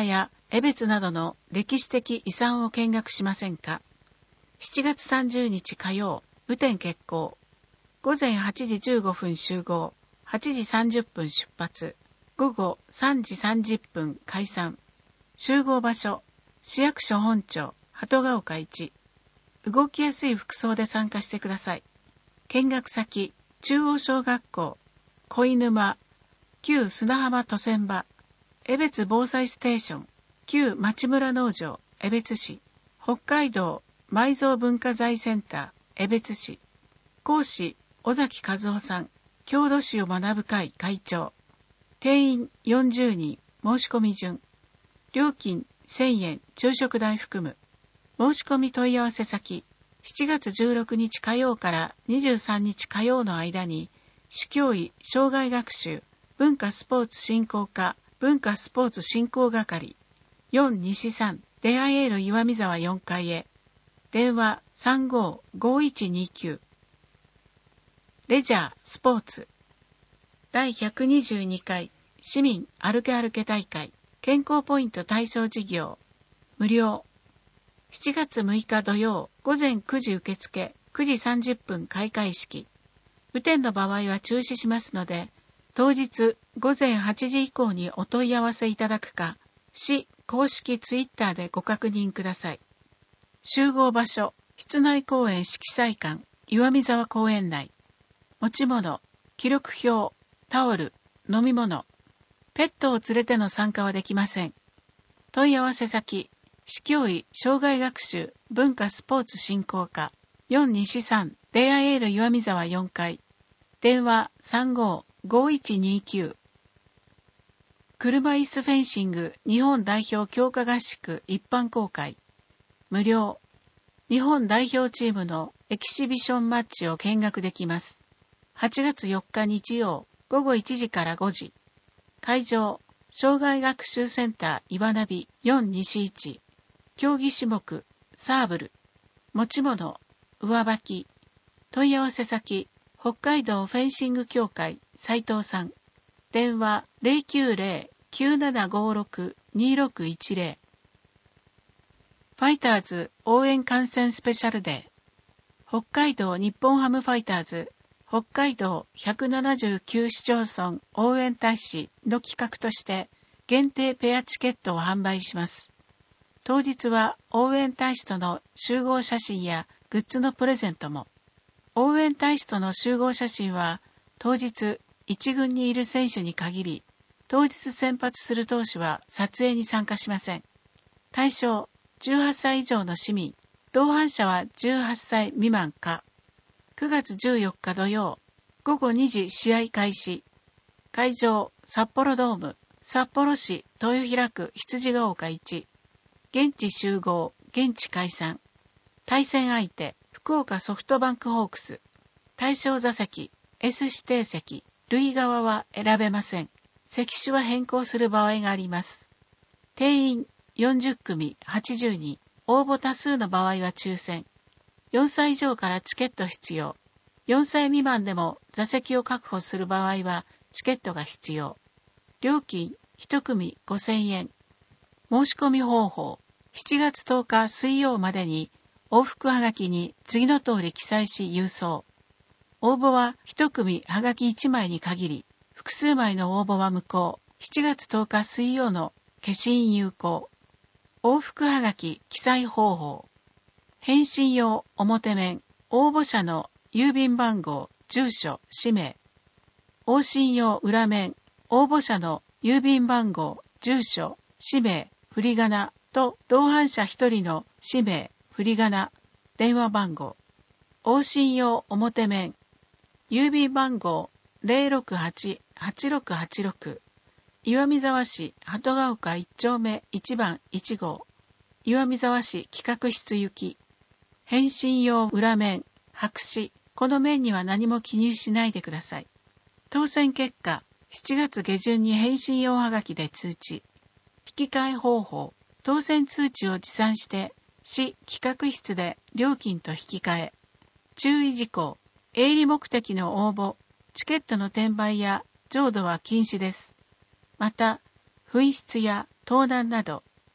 江別などの歴史的遺産を見学しませんか？しちがつさんじゅうにち火曜、雨天決行。午前はちじじゅうごふん集合、はちじさんじゅっぷん出発。午後さんじさんじゅっぷん解散。集合場所、市役所本庁、鳩ヶ丘いち。動きやすい服装で参加してください。見学先、中央小学校、恋沼、旧砂浜渡船場、江別防災ステーション、旧町村農場、江別市、北海道埋蔵文化財センター、江別市、講師、尾崎和夫さん、郷土史を学ぶ会会長、定員よんじゅうにん、申し込み順、料金せんえん、昼食代含む。申し込み問い合わせ先、しちがつじゅうろくにち火曜からにじゅうさんにち火曜の間に、市教委障害学習文化スポーツ振興課文化スポーツ振興係よん西さんレアエール岩見沢よんかいへ。電話 さんごーごいちにきゅう。レジャースポーツだいひゃくにじゅうにかい市民歩け歩け大会健康ポイント対象事業無料。しちがつむいか土曜午前くじ受付、くじさんじゅっぷん開会式。雨天の場合は中止しますので、当日午前はちじ以降にお問い合わせいただくか、市公式ツイッターでご確認ください。集合場所、室内公園色彩館、岩見沢公園内。持ち物、記録表、タオル、飲み物。ペットを連れての参加はできません。問い合わせ先、市教委障害学習文化スポーツ振興課よん西さんレアエール岩見沢よんかい。電話 さんごーごいちにきゅう。車椅子フェンシング日本代表強化合宿一般公開無料。日本代表チームのエキシビションマッチを見学できます。はちがつよっか日曜午後いちじからごじ。会場障害学習センター岩ナビよん西いち。競技種目サーブル。持ち物上履き。問い合わせ先北海道フェンシング協会斉藤さん。電話 ゼロきゅうゼロ きゅうななごろく にろくいちゼロ。ファイターズ応援観戦スペシャルデー。北海道日本ハムファイターズ北海道ひゃくななじゅうきゅう市町村応援大使の企画として限定ペアチケットを販売します。当日は応援大使との集合写真やグッズのプレゼントも。応援大使との集合写真は当日一軍にいる選手に限り、当日先発する投手は撮影に参加しません。対象じゅうはっさい以上の市民、同伴者はじゅうはっさい未満か。くがつじゅうよっか土曜ごごにじ試合開始。会場札幌ドーム、札幌市豊平区羊ヶ丘いち。現地集合、現地解散。対戦相手、福岡ソフトバンクホークス。対象座席、S 指定席、塁側は選べません。席種は変更する場合があります。定員よんじゅっくみはちじゅうに、応募多数の場合は抽選。よんさい以上からチケット必要。よんさい未満でも座席を確保する場合はチケットが必要。料金いち組ごせんえん。申し込み方法、しちがつとおか水曜までに往復はがきに次の通り記載し郵送。応募はいち組はがきいちまいに限り、複数枚の応募は無効。しちがつとおか水曜の消印有効。往復はがき記載方法。返信用表面、応募者の郵便番号、住所、氏名。往診用裏面、応募者の郵便番号、住所、氏名、振り仮名と同伴者ひとりの氏名、振り仮名、電話番号。往診用表面、郵便番号 ゼロろくはち はちろくはちろく。岩見沢市鳩ヶ丘いち丁目いちばんいち号。岩見沢市企画室行き。返信用裏面、白紙。この面には何も記入しないでください。当選結果、しちがつ下旬に返信用はがきで通知。引き換え方法、当選通知を持参して、市企画室で料金と引き換え。注意事項、営利目的の応募、チケットの転売や譲渡は禁止です。また、紛失や盗難など、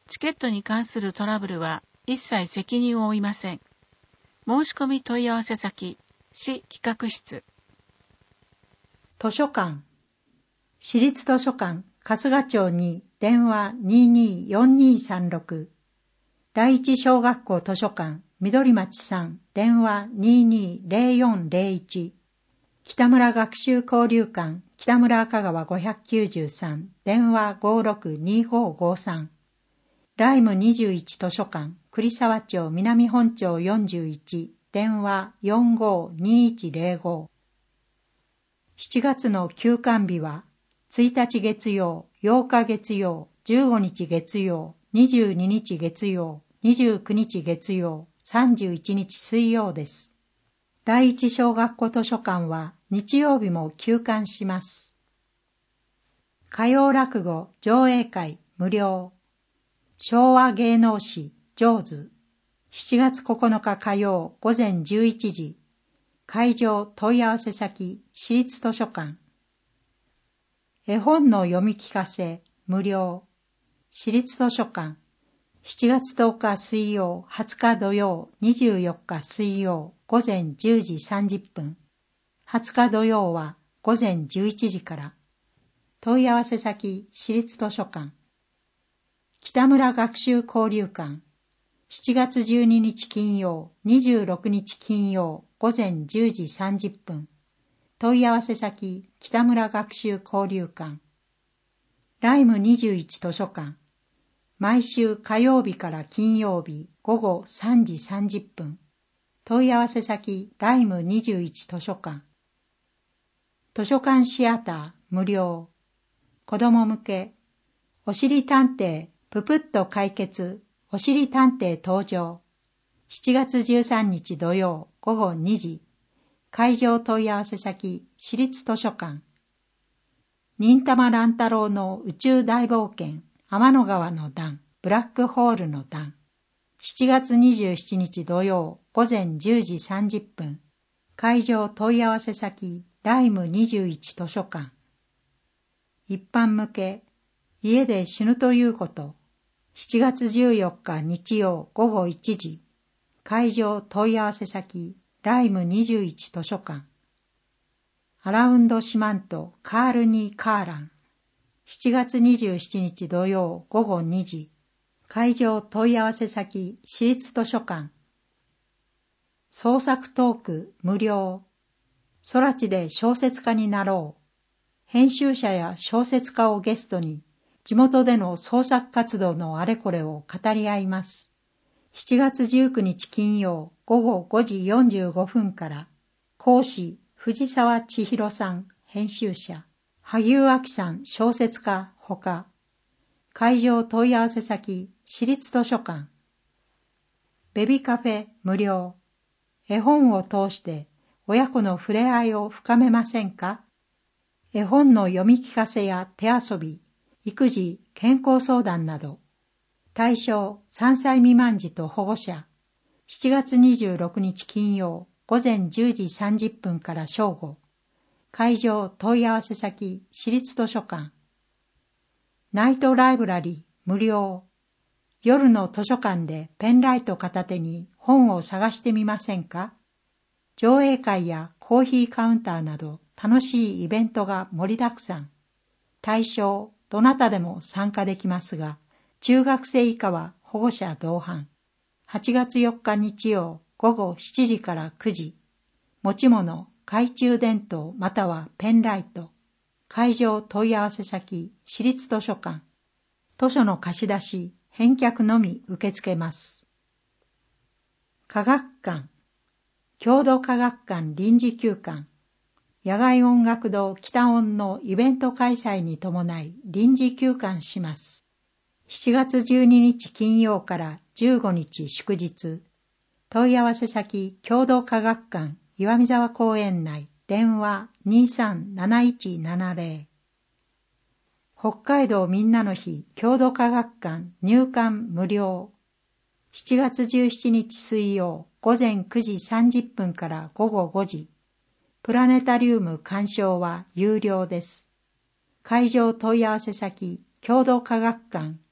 チケットに関するトラブルは一切責任を負いません。申し込み問い合わせ先、市企画室。 図書館。市立図書館、春日町に電話 にーにーよんにーさんろく。第一小学校図書館、緑町さん、電話 にーにーぜろよんぜろいち。北村学習交流館、北村赤川ごひゃくきゅうじゅうさん、電話 ごーろくにーごーごーさん。ライムにじゅういち図書館、栗沢町南本町よんじゅういち、電話 よんごーにーいちぜろご。しちがつの休館日は、ついたち月曜、ようか月曜、じゅうごにち月曜、にじゅうににち月曜、にじゅうくにち月曜、さんじゅういちにち水曜です。第一小学校図書館は日曜日も休館します。歌謡落語上映会無料。昭和芸能史上手。しちがつここのか火曜午前じゅういちじ。会場問い合わせ先市立図書館。絵本の読み聞かせ無料。市立図書館。しちがつとおか水曜、はつか土曜、にじゅうよっか水曜、午前じゅうじさんじゅっぷん。はつか土曜は午前じゅういちじから。問い合わせ先、市立図書館。北村学習交流館。しちがつじゅうににち金曜、にじゅうろくにち金曜、午前じゅうじさんじゅっぷん。問い合わせ先、北村学習交流館。ライムにじゅういち図書館。毎週火曜日から金曜日午後さんじさんじゅっぷん。問い合わせ先ライムにじゅういち図書館。図書館シアター無料。子供向け。おしり探偵ぷぷっと解決。おしり探偵登場。しちがつじゅうさんにち土曜午後にじ。会場問い合わせ先市立図書館。忍たま乱太郎の宇宙大冒険。天の川の段、ブラックホールの段。しちがつにじゅうしちにち土曜午前じゅうじさんじゅっぷん。会場問い合わせ先ライムにじゅういち図書館。一般向け、家で死ぬということ。しちがつじゅうよっか日曜午後いちじ。会場問い合わせ先ライムにじゅういち図書館。アラウンドシマントカールニー・カーラン。しちがつにじゅうしちにち土曜午後にじ。会場問い合わせ先市立図書館。創作トーク無料。空知で小説家になろう。編集者や小説家をゲストに地元での創作活動のあれこれを語り合います。しちがつじゅうくにち金曜午後ごじよんじゅうごふんから。講師藤沢千尋さん編集者。萩生明さん小説家ほか。会場問い合わせ先市立図書館。ベビカフェ無料。絵本を通して親子の触れ合いを深めませんか？絵本の読み聞かせや手遊び、育児、健康相談など。対象さんさい未満児と保護者。しちがつにじゅうろくにち金曜午前じゅうじさんじゅっぷんから正午。会場問い合わせ先市立図書館。ナイトライブラリー無料。夜の図書館でペンライト片手に本を探してみませんか？上映会やコーヒーカウンターなど楽しいイベントが盛りだくさん。対象どなたでも参加できますが、中学生以下は保護者同伴。はちがつよっか日曜午後しちじからくじ。持ち物懐中電灯またはペンライト。会場問い合わせ先市立図書館。図書の貸し出し、返却のみ受け付けます。科学館。郷土科学館臨時休館。野外音楽堂北音のイベント開催に伴い臨時休館します。しちがつじゅうににち金曜からじゅうごにち祝日。問い合わせ先郷土科学館岩見沢公園内電話 にさんなないちななぜろ。北海道みんなの日郷土科学館入館無料。しちがつじゅうしちにち水曜午前くじさんじゅっぷんから午後ごじ。プラネタリウム鑑賞は有料です。会場問い合わせ先郷土科学館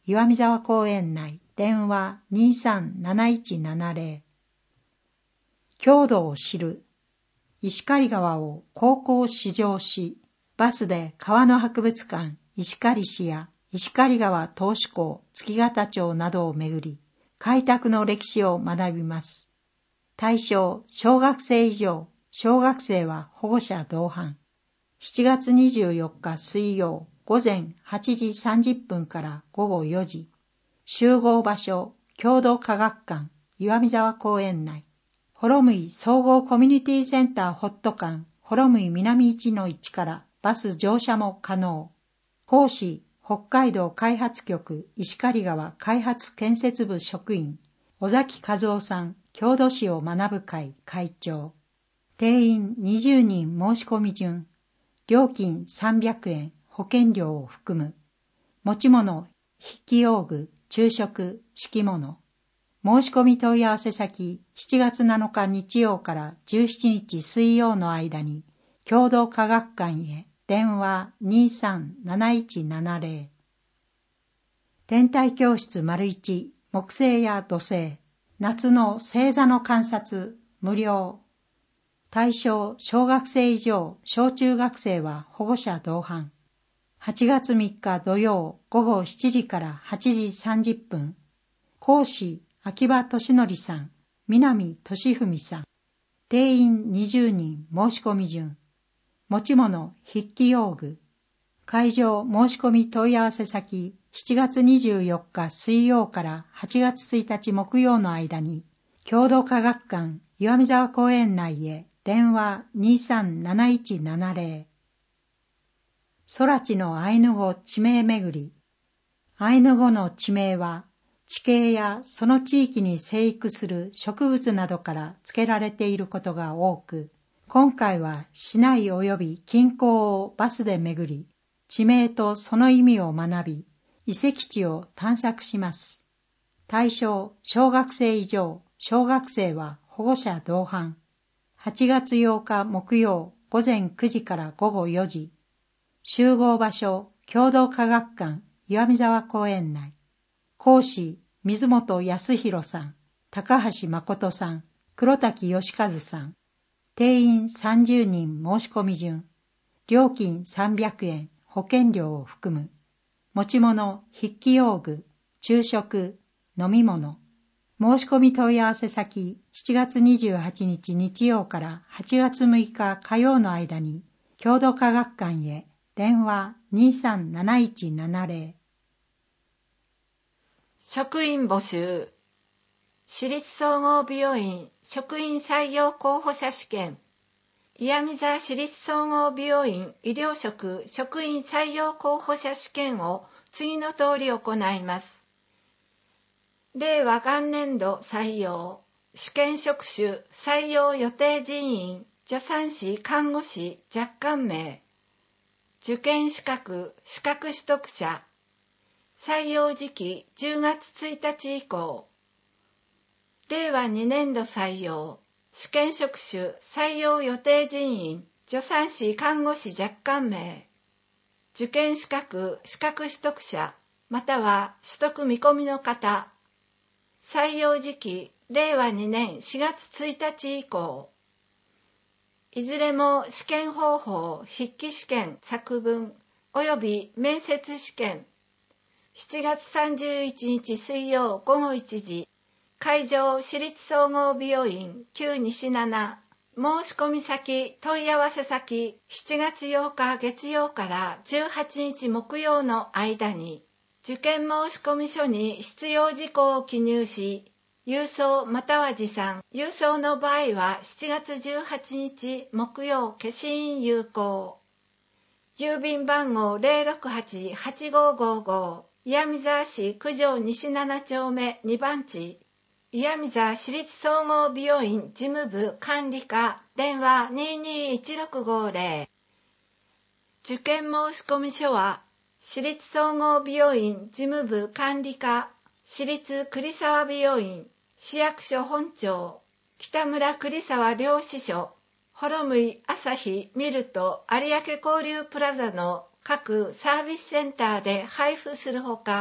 岩見沢公園内、電話 にさんなないちななぜろ。郷土を知る。石狩川を高校試乗し、バスで川の博物館、石狩市や石狩川投手港、月形町などを巡り、開拓の歴史を学びます。対象、小学生以上、小学生は保護者同伴。しちがつにじゅうよっか水曜、午前はちじさんじゅっぷんから午後よじ。集合場所、郷土科学館、岩見沢公園内。幌向総合コミュニティセンターホット館、幌向南いちのいちからバス乗車も可能。講師、北海道開発局石狩川開発建設部職員、尾崎和夫さん、郷土史を学ぶ会会長。定員にじゅうにん申し込み順。料金さんびゃくえん、保険料を含む。持ち物、筆記用具、昼食、敷物。申し込み問い合わせ先、しちがつなのか日曜からじゅうしちにち水曜の間に、郷土科学館へ電話 にさんなないちななぜろ。天体教室 いち 木星や土星、夏の星座の観察、無料。対象、小学生以上、小中学生は保護者同伴。はちがつみっか土曜、午後しちじからはちじさんじゅっぷん。講師、秋葉俊則さん、南俊文さん。定員にじゅうにん申し込み順。持ち物、筆記用具。会場申し込み問い合わせ先、しちがつにじゅうよっか水曜からはちがつついたち木曜の間に、郷土科学館岩見沢公園内へ電話 にさんなないちななぜろ。空知のアイヌ語地名めぐり。アイヌ語の地名は、地形やその地域に生育する植物などから付けられていることが多く、今回は市内及び近郊をバスで巡り、地名とその意味を学び、遺跡地を探索します。対象、小学生以上、小学生は保護者同伴。はちがつようか木曜、午前くじから午後よじ。集合場所、郷土科学館、岩見沢公園内。講師、水本康弘さん、高橋誠さん、黒滝義和さん。定員さんじゅうにん申し込み順。料金さんびゃくえん、保険料を含む。持ち物、筆記用具、昼食、飲み物。申し込み問い合わせ先、しちがつにじゅうはちにち日曜からはちがつむいか火曜の間に、郷土科学館へ電話 にさんなないちななぜろ。 職員募集。私立総合病院職員採用候補者試験。岩見沢市立総合病院医療職職員採用候補者試験を次の通り行います。令和元年度採用。試験職種採用予定人員助産師看護師若干名。受験資格資格取得者。採用時期じゅうがつついたち以降。令和にねんど採用。試験職種採用予定人員助産師看護師若干名。受験資格資格取得者または取得見込みの方。採用時期令和にねんしがつついたち以降。いずれも試験方法筆記試験作文および面接試験。しちがつさんじゅういちにち水曜午後いちじ。会場市立総合病院旧西七。申し込み先問い合わせ先しちがつようか月曜からじゅうはちにち木曜の間に受験申込書に必要事項を記入し郵送または持参。郵送の場合はしちがつじゅうはちにち木曜消印有効。郵便番号 ゼロろくはち はちごごご。岩見沢市九条西七丁目にばん地。岩見沢市立総合病院事務部管理課電話 にーにーいちろくごぜろ。受験申込書は市立総合病院事務部管理課市立栗沢病院市役所本庁北村栗沢領支所幌向朝日ミルト有明交流プラザの各サービスセンターで配布するほか、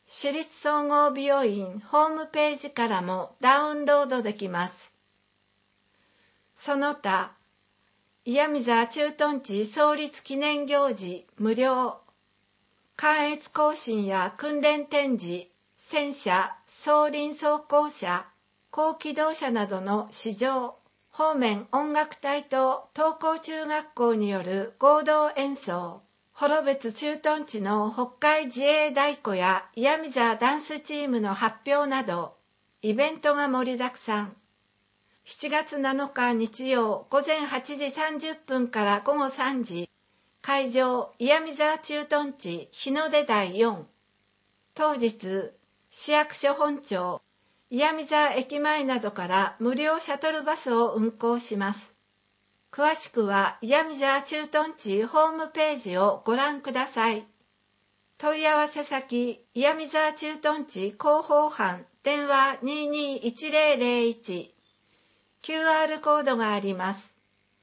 市立総合病院ホームページからもダウンロードできます。その他、岩見沢駐屯地創立記念行事無料、関越行進や訓練展示、戦車、装輪装甲車、高機動車などの試乗、方面音楽隊と東高中学校による合同演奏、幌別駐屯地の北海自衛太鼓や岩見沢ダンスチームの発表など、イベントが盛りだくさん。しちがつなのか日曜午前はちじさんじゅっぷんから午後さんじ、会場岩見沢駐屯地日の出だいよん。当日、市役所本庁、岩見沢駅前などから無料シャトルバスを運行します。詳しくは岩見沢駐屯地ホームページをご覧ください。問い合わせ先、岩見沢駐屯地広報班、電話 にーにーいちぜろぜろいち、キューアール コードがあります。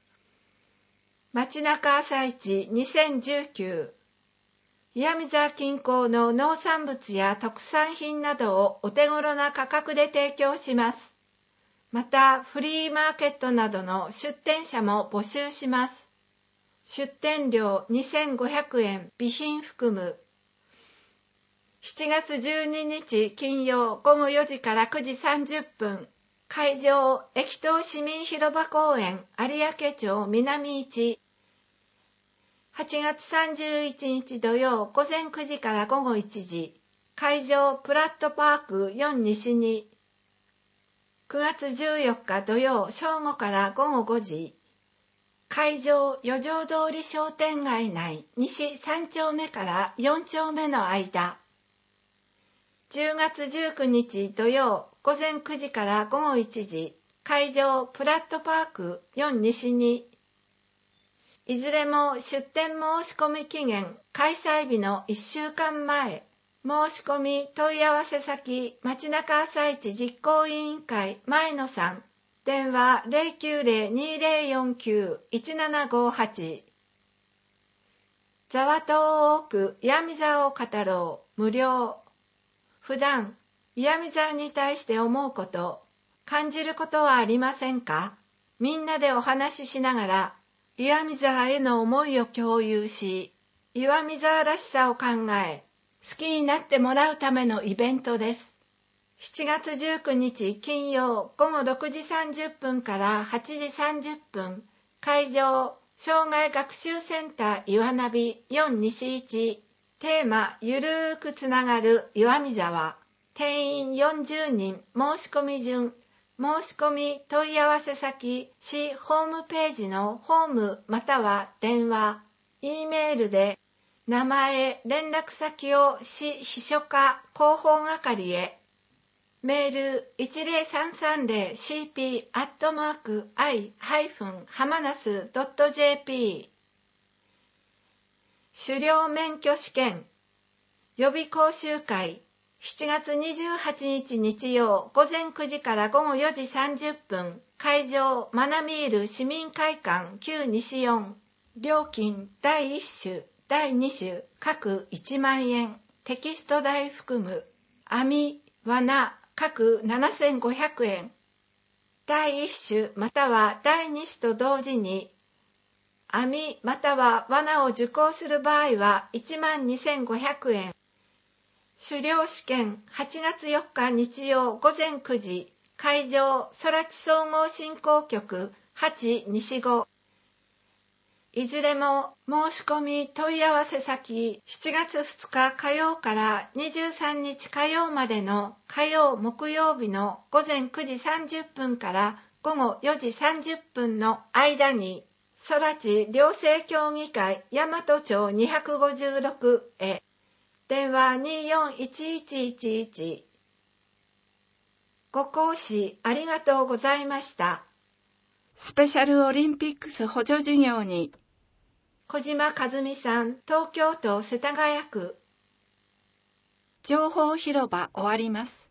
街中朝市にせんじゅうきゅう、岩見沢近郊の農産物や特産品などをお手頃な価格で提供します。また、フリーマーケットなどの出店者も募集します。出店料にせんごひゃくえん、備品含む。しちがつじゅうににち金曜ごごよじからくじさんじゅっぷん、会場、駅東市民広場公園、有明町南いち。はちがつさんじゅういちにち土曜午前くじからごごいちじ、会場、プラットパークよん西に。くがつじゅうよっか土曜正午からごごごじ、会場四条通り商店街内西さんちょうめからよんちょうめの間。じゅうがつじゅうくにち土曜午前くじからごごいちじ、会場プラットパークよん西に。いずれも出店申し込み期限開催日のいっしゅうかんまえ。申し込み問い合わせ先、街中朝市実行委員会前野さん、電話 ゼロきゅうゼロ にゼロよんきゅう いちななごはち。ざわと多く岩見沢を語ろう、無料。普段、岩見沢に対して思うこと、感じることはありませんか？みんなでお話ししながら、岩見沢への思いを共有し、岩見沢らしさを考え、好きになってもらうためのイベントです。しちがつじゅうくにち金曜ごごろくじさんじゅっぷんからはちじさんじゅっぷん、会場、障害学習センター岩ナビよん西いち、テーマ、ゆるーくつながる岩見沢、定員よんじゅうにん、申し込み順、申し込み問い合わせ先、市ホームページのホームまたは電話、Eメールで、名前、連絡先を市秘書課広報係へ。メール いちゼロさんさんゼロシーピー アットマーク アイ ハイフン ハマナス ドット ジェーピー。狩猟免許試験予備講習会しちがつにじゅうはちにち日曜午前くじからごごよじさんじゅっぷん、会場マナミール市民会館旧西よん。料金だいいっ種だいに種各いちまんえん、テキスト代含む。網、罠各ななせんごひゃくえん。だいいっ種またはだいに種と同時に、網または罠を受講する場合はいちまんにせんごひゃくえん。狩猟試験はちがつよっか日曜午前くじ、会場空知総合振興局はち西ご。いずれも申し込み問い合わせ先しちがつふつか火曜からにじゅうさんにち火曜までの火曜木曜日の午前くじさんじゅっぷんからごごよじさんじゅっぷんの間に空知寮生協議会大和町にごろくへ電話 にーよんいちいちいちいち。ご講師ありがとうございました。スペシャルオリンピックス補助事業に小島和美さん、東京都世田谷区。情報広場終わります。